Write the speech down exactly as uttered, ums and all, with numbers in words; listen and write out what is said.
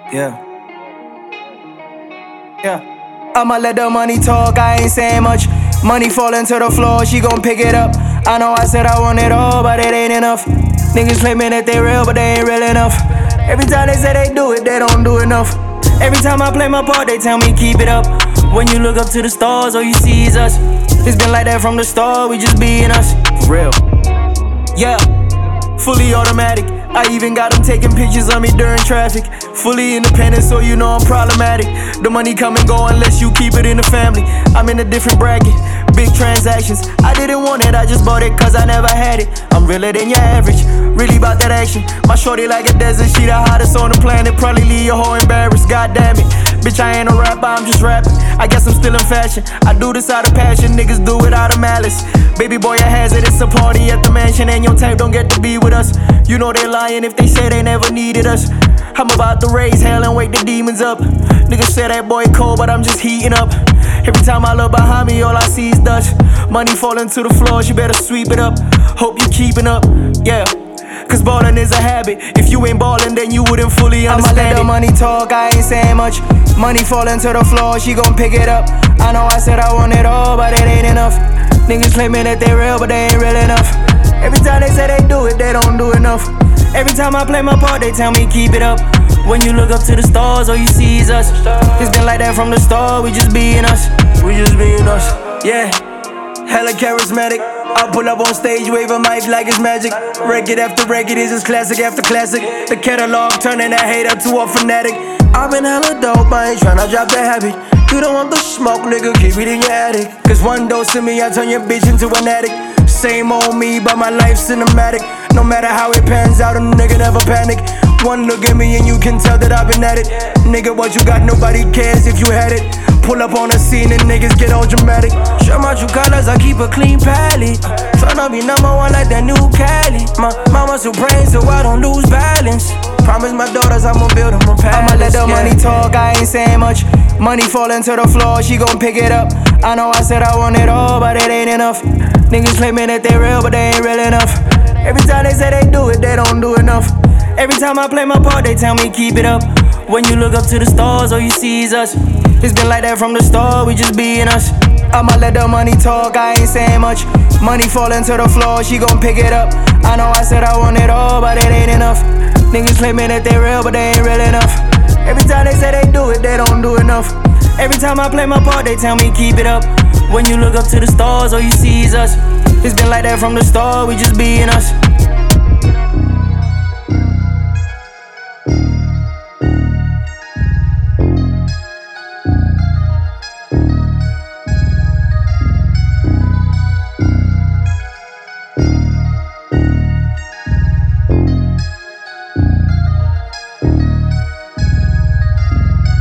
Yeah. Yeah. I'ma let the money talk, I ain't saying much. Money falling to the floor, she gon' pick it up. I know I said I want it all, but it ain't enough. Niggas claiming that they real, but they ain't real enough. Every time they say they do it, they don't do enough. Every time I play my part, they tell me keep it up. When you look up to the stars, all you see is us. It's been like that from the start, we just being us. For real. Yeah. Fully automatic. I even got them taking pictures of me during traffic. Fully independent, so you know I'm problematic. The money come and go unless you keep it in the family. I'm in a different bracket, big transactions. I didn't want it, I just bought it cause I never had it. I'm realer than your average, really about that action. My shorty like a desert, she the hottest on the planet. Probably leave your hoe embarrassed, god damn it. Bitch, I ain't a rapper, I'm just rapping. I guess I'm still in fashion. I do this out of passion, niggas do it out of malice. Baby boy, I has it, it's a party at the mansion. And your type don't get to be with us. You know they lying if they say they never needed us. I'm about to raise hell and wake the demons up. Niggas say that boy cold, but I'm just heating up. Every time I look behind me, all I see is dust. Money falling to the floor, you better sweep it up. Hope you keeping up, yeah. Cause ballin' is a habit. If you ain't ballin', then you wouldn't fully understand. I'ma let the money talk, I ain't saying much. Money falling to the floor, she gon' pick it up. I know I said I want it all, but it ain't enough. Niggas claiming that they real, but they ain't real enough. Every time they say they do it, they don't do enough. Every time I play my part, they tell me keep it up. When you look up to the stars, all you see is us. It's been like that from the start, we just being us. We just being us, yeah. Hella charismatic. I pull up on stage, wave a mic like it's magic. Record after record is just classic after classic. The catalog turning that hater to a fanatic. I've been hella dope, I ain't tryna drop the habit. You don't want the smoke, nigga, keep it in your attic. Cause one dose of me, I turn your bitch into an addict. Same old me, but my life's cinematic. No matter how it pans out, a nigga never panic. One look at me and you can tell that I've been at it. Nigga, what you got, nobody cares if you had it. Pull up on the scene and niggas get all dramatic. Show my true colors, I keep a clean palette. Tryna be number one like that new Cali. My mama supreme, so I don't lose balance. Promise my daughters I'ma build them a palace. I'ma let the yeah. money talk, I ain't saying much. Money falling to the floor, she gon' pick it up. I know I said I want it all, but it ain't enough. Niggas claiming that they real, but they ain't real enough. Every time they say they do it, they don't do enough. Every time I play my part, they tell me keep it up. When you look up to the stars, all you see is us. It's been like that from the start, we just being us. I'ma let the money talk, I ain't saying much. Money falling to the floor, she gon' pick it up. I know I said I want it all, but it ain't enough. Niggas claiming that they real, but they ain't real enough. Every time they say they do it, they don't do enough. Every time I play my part, they tell me keep it up. When you look up to the stars, all you see is us. It's been like that from the start, we just being us.